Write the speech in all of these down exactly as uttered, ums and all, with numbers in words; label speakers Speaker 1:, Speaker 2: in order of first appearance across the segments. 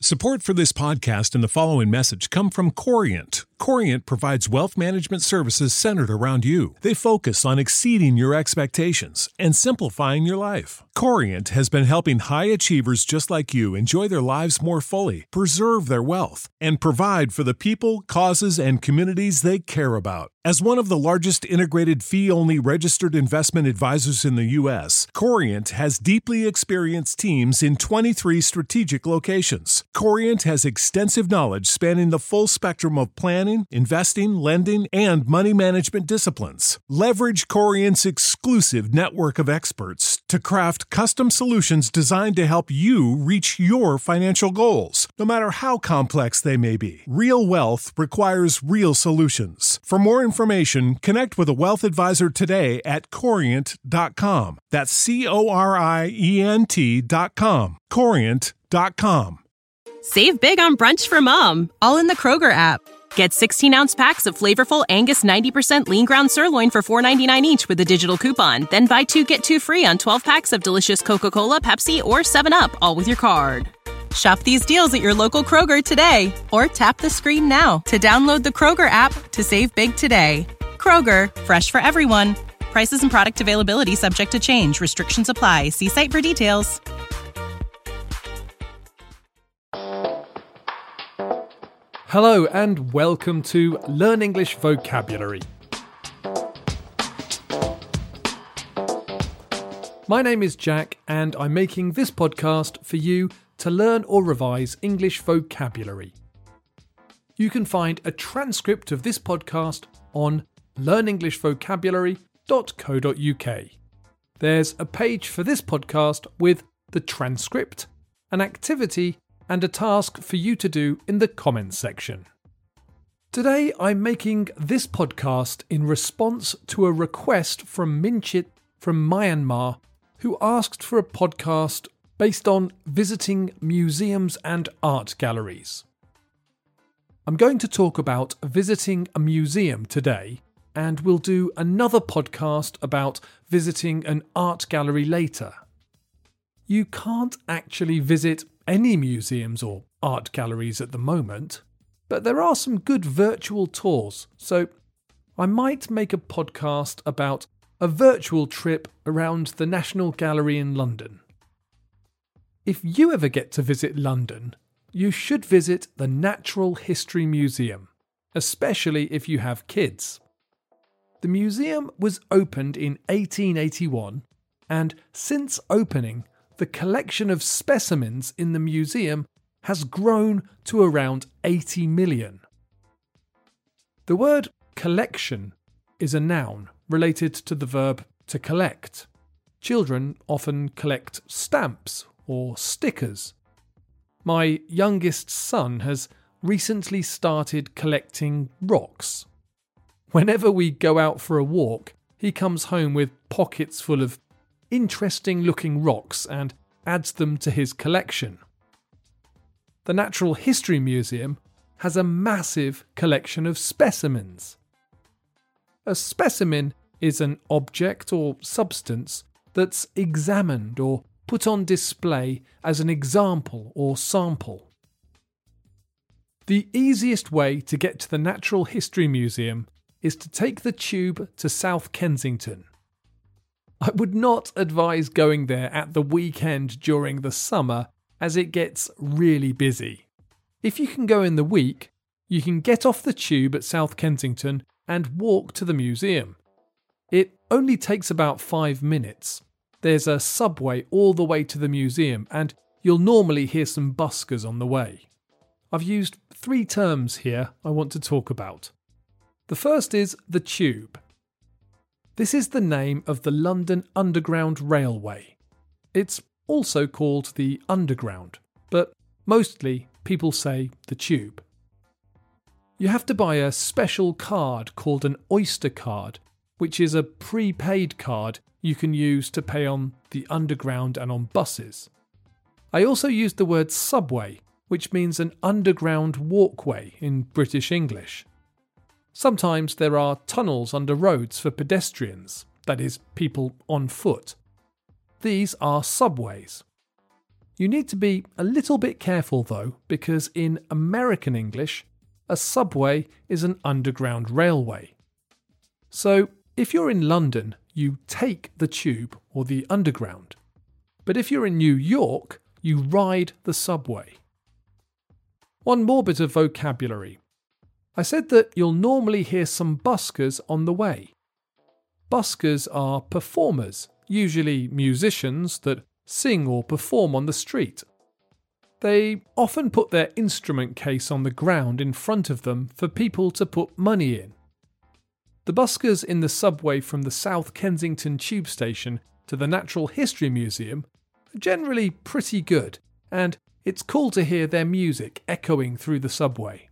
Speaker 1: Support for this podcast and the following message come from Corient. Corient provides wealth management services centered around you. They focus on exceeding your expectations and simplifying your life. Corient has been helping high achievers just like you enjoy their lives more fully, preserve their wealth, and provide for the people, causes, and communities they care about. As one of the largest integrated fee-only registered investment advisors in the U S, Corient has deeply experienced teams in twenty-three strategic locations. Corient has extensive knowledge spanning the full spectrum of planning, investing, lending, and money management disciplines. Leverage Corient's exclusive network of experts to craft custom solutions designed to help you reach your financial goals, no matter how complex they may be. Real wealth requires real solutions. For more information, connect with a wealth advisor today at corient dot com. That's C O R I E N T dot com. corient dot com.
Speaker 2: Save big on brunch for mom, all in the Kroger app. Get sixteen-ounce packs of flavorful Angus ninety percent lean ground sirloin for four ninety-nine each with a digital coupon. Then buy two, get two free on twelve packs of delicious Coca-Cola, Pepsi, or seven up, all with your card. Shop these deals at your local Kroger today, or tap the screen now to download the Kroger app to save big today. Kroger, fresh for everyone. Prices and product availability subject to change. Restrictions apply. See site for details.
Speaker 3: Hello and welcome to Learn English Vocabulary. My name is Jack and I'm making this podcast for you to learn or revise English vocabulary. You can find a transcript of this podcast on learn english vocabulary dot co dot uk. There's a page for this podcast with the transcript, an activity, and a task for you to do in the comments section. Today I'm making this podcast in response to a request from Minchit from Myanmar, who asked for a podcast based on visiting museums and art galleries. I'm going to talk about visiting a museum today, and we'll do another podcast about visiting an art gallery later. You can't actually visit any museums or art galleries at the moment, but there are some good virtual tours, so I might make a podcast about a virtual trip around the National Gallery in London. If you ever get to visit London, you should visit the Natural History Museum, especially if you have kids. The museum was opened in eighteen eighty-one, and since opening, the collection of specimens in the museum has grown to around eighty million. The word collection is a noun related to the verb to collect. Children often collect stamps or stickers. My youngest son has recently started collecting rocks. Whenever we go out for a walk, he comes home with pockets full of interesting looking rocks and adds them to his collection. The Natural History Museum has a massive collection of specimens. A specimen is an object or substance that's examined or put on display as an example or sample. The easiest way to get to the Natural History Museum is to take the tube to South Kensington. I would not advise going there at the weekend during the summer, as it gets really busy. If you can go in the week, you can get off the tube at South Kensington and walk to the museum. It only takes about five minutes. There's a subway all the way to the museum, and you'll normally hear some buskers on the way. I've used three terms here I want to talk about. The first is the tube. This is the name of the London Underground Railway. It's also called the Underground, but mostly people say the tube. You have to buy a special card called an Oyster card, which is a prepaid card you can use to pay on the Underground and on buses. I also used the word subway, which means an underground walkway in British English. Sometimes there are tunnels under roads for pedestrians, that is, people on foot. These are subways. You need to be a little bit careful though, because in American English, a subway is an underground railway. So if you're in London, you take the tube or the underground. But if you're in New York, you ride the subway. One more bit of vocabulary. I said that you'll normally hear some buskers on the way. Buskers are performers, usually musicians that sing or perform on the street. They often put their instrument case on the ground in front of them for people to put money in. The buskers in the subway from the South Kensington tube station to the Natural History Museum are generally pretty good, and it's cool to hear their music echoing through the subway.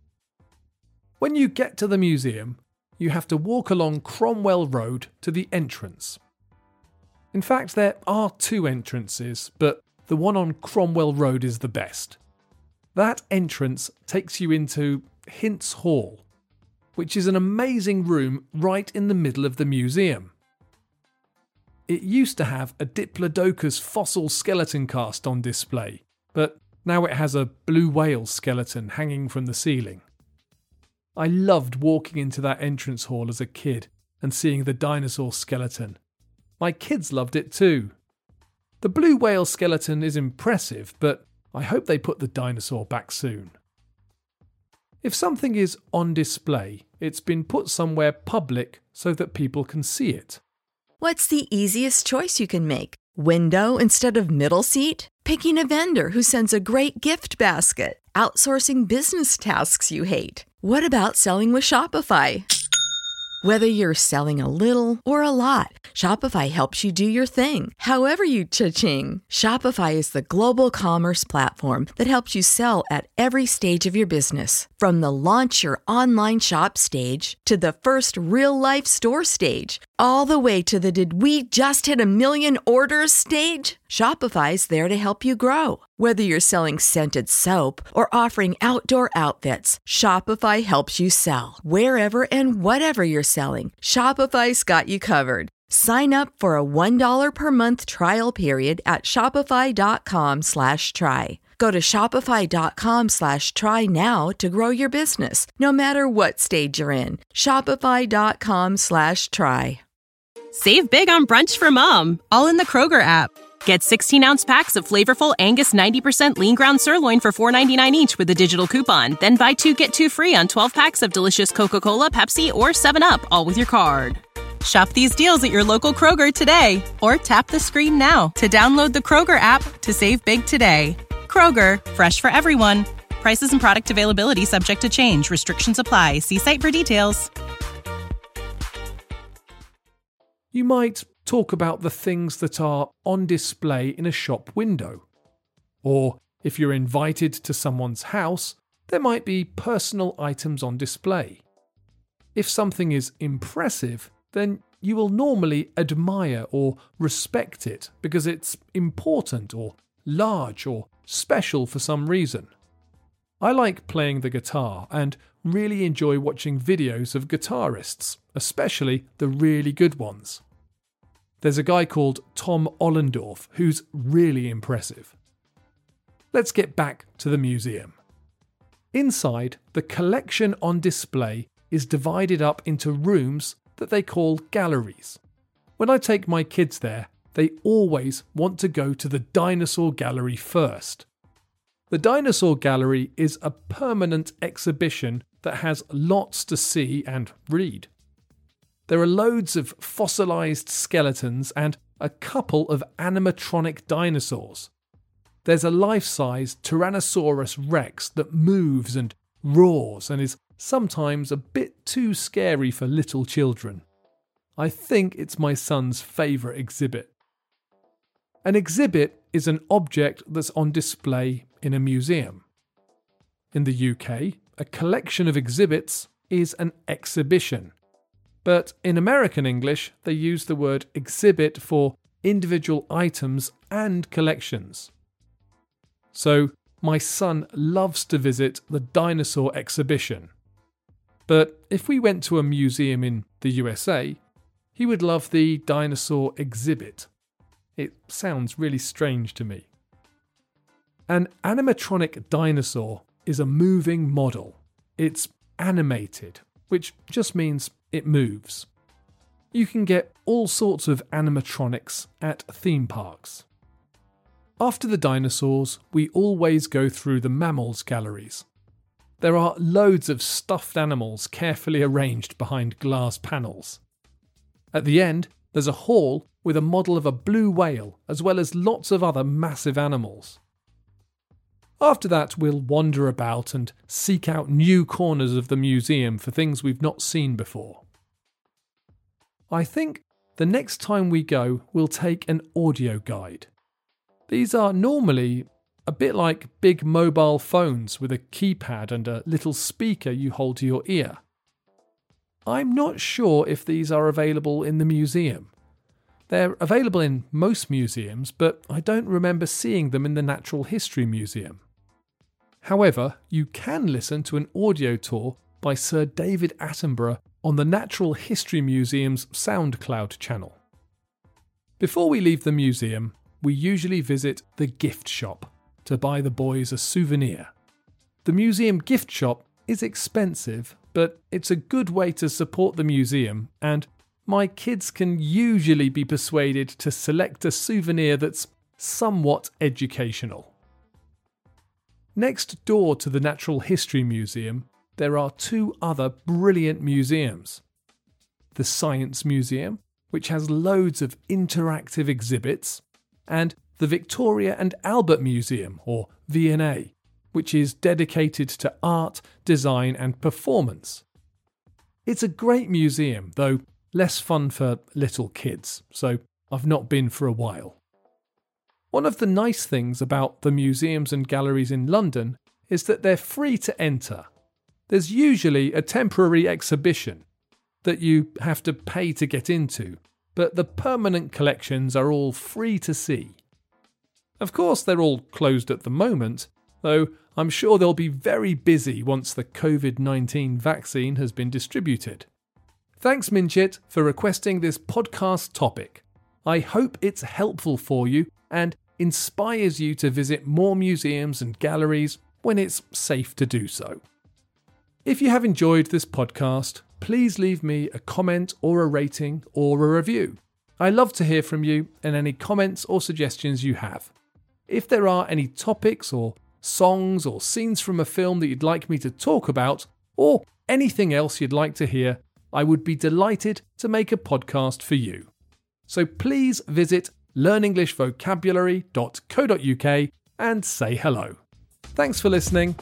Speaker 3: When you get to the museum, you have to walk along Cromwell Road to the entrance. In fact, there are two entrances, but the one on Cromwell Road is the best. That entrance takes you into Hintz Hall, which is an amazing room right in the middle of the museum. It used to have a Diplodocus fossil skeleton cast on display, but now it has a blue whale skeleton hanging from the ceiling. I loved walking into that entrance hall as a kid and seeing the dinosaur skeleton. My kids loved it too. The blue whale skeleton is impressive, but I hope they put the dinosaur back soon. If something is on display, it's been put somewhere public so that people can see it.
Speaker 4: What's the easiest choice you can make? Window instead of middle seat? Picking a vendor who sends a great gift basket? Outsourcing business tasks you hate? What about selling with Shopify? Whether you're selling a little or a lot, Shopify helps you do your thing, however you cha-ching. Shopify is the global commerce platform that helps you sell at every stage of your business. From the launch your online shop stage to the first real-life store stage, all the way to the did we just hit a million orders stage. Shopify's there to help you grow. Whether you're selling scented soap or offering outdoor outfits, Shopify helps you sell. Wherever and whatever you're selling, Shopify's got you covered. Sign up for a one dollar per month trial period at shopify.com slash try. Go to shopify.com slash try now to grow your business, no matter what stage you're in. Shopify.com slash try.
Speaker 2: Save big on brunch for mom, all in the Kroger app. Get sixteen-ounce packs of flavorful Angus ninety percent lean ground sirloin for four ninety-nine each with a digital coupon. Then buy two, get two free on twelve packs of delicious Coca-Cola, Pepsi, or seven up, all with your card. Shop these deals at your local Kroger today, or tap the screen now to download the Kroger app to save big today. Kroger, fresh for everyone. Prices and product availability subject to change. Restrictions apply. See site for details.
Speaker 3: You might talk about the things that are on display in a shop window. Or if you're invited to someone's house, there might be personal items on display. If something is impressive, then you will normally admire or respect it because it's important or large or special for some reason. I like playing the guitar and really enjoy watching videos of guitarists, especially the really good ones. There's a guy called Tom Ollendorf who's really impressive. Let's get back to the museum. Inside, the collection on display is divided up into rooms that they call galleries. When I take my kids there, they always want to go to the dinosaur gallery first. The dinosaur gallery is a permanent exhibition that has lots to see and read. There are loads of fossilised skeletons and a couple of animatronic dinosaurs. There's a life-size Tyrannosaurus Rex that moves and roars and is sometimes a bit too scary for little children. I think it's my son's favourite exhibit. An exhibit is an object that's on display in a museum. In the U K, a collection of exhibits is an exhibition. But in American English, they use the word exhibit for individual items and collections. So, my son loves to visit the dinosaur exhibition. But if we went to a museum in the U S A, he would love the dinosaur exhibit. It sounds really strange to me. An animatronic dinosaur is a moving model. It's animated, which just means it moves. You can get all sorts of animatronics at theme parks. After the dinosaurs, we always go through the mammals galleries. There are loads of stuffed animals carefully arranged behind glass panels. At the end, there's a hall with a model of a blue whale, as well as lots of other massive animals. After that, we'll wander about and seek out new corners of the museum for things we've not seen before. I think the next time we go, we'll take an audio guide. These are normally a bit like big mobile phones with a keypad and a little speaker you hold to your ear. I'm not sure if these are available in the museum. They're available in most museums, but I don't remember seeing them in the Natural History Museum. However, you can listen to an audio tour by Sir David Attenborough on the Natural History Museum's SoundCloud channel. Before we leave the museum, we usually visit the gift shop to buy the boys a souvenir. The museum gift shop is expensive, but it's a good way to support the museum, and my kids can usually be persuaded to select a souvenir that's somewhat educational. Next door to the Natural History Museum, there are two other brilliant museums. The Science Museum, which has loads of interactive exhibits, and the Victoria and Albert Museum, or V and A, which is dedicated to art, design and performance. It's a great museum, though less fun for little kids, so I've not been for a while. One of the nice things about the museums and galleries in London is that they're free to enter. There's usually a temporary exhibition that you have to pay to get into, but the permanent collections are all free to see. Of course, they're all closed at the moment, though I'm sure they'll be very busy once the covid nineteen vaccine has been distributed. Thanks, Minchit, for requesting this podcast topic. I hope it's helpful for you and inspires you to visit more museums and galleries when it's safe to do so. If you have enjoyed this podcast, please leave me a comment or a rating or a review. I love to hear from you and any comments or suggestions you have. If there are any topics or songs or scenes from a film that you'd like me to talk about, or anything else you'd like to hear, I would be delighted to make a podcast for you. So please visit learn english vocabulary dot co dot uk and say hello. Thanks for listening.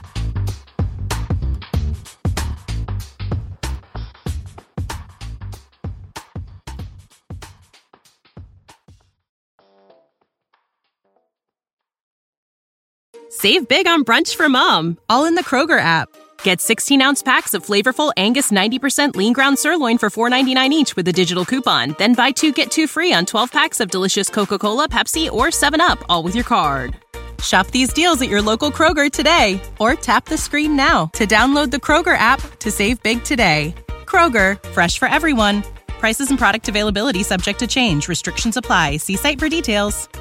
Speaker 2: Save big on brunch for mom, all in the Kroger app. Get sixteen-ounce packs of flavorful Angus ninety percent lean ground sirloin for four ninety-nine each with a digital coupon. Then buy two, get two free on twelve packs of delicious Coca-Cola, Pepsi, or seven up, all with your card. Shop these deals at your local Kroger today, or tap the screen now to download the Kroger app to save big today. Kroger, fresh for everyone. Prices and product availability subject to change. Restrictions apply. See site for details.